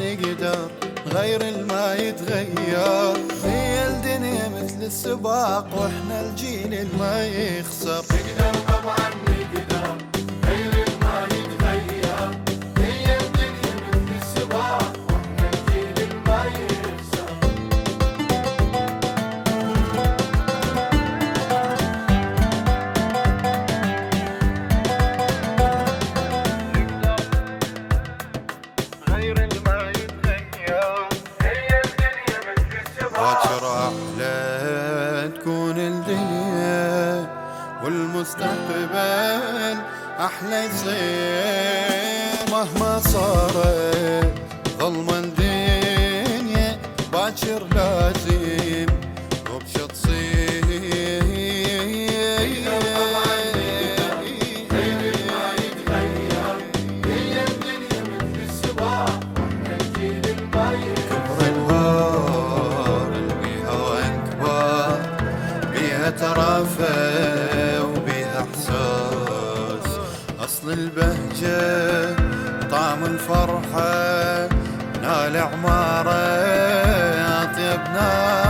نقدر غير الما يتغير. هي الدنيا مثل السباق واحنا الجيل الما يخسر. نقدر طبعا نقدر غير الما يتغير. هي الدنيا مثل السباق واحنا الجيل الما يخسر. باكر أحلى تكون الدنيا والمستقبل أحلى يصير. مهما صارت ظلمة الدنيا باكر لازم وبش تصير. ترافع وبيها احساس اصل البهجه طعم الفرحه نال عماره اطيب ناس.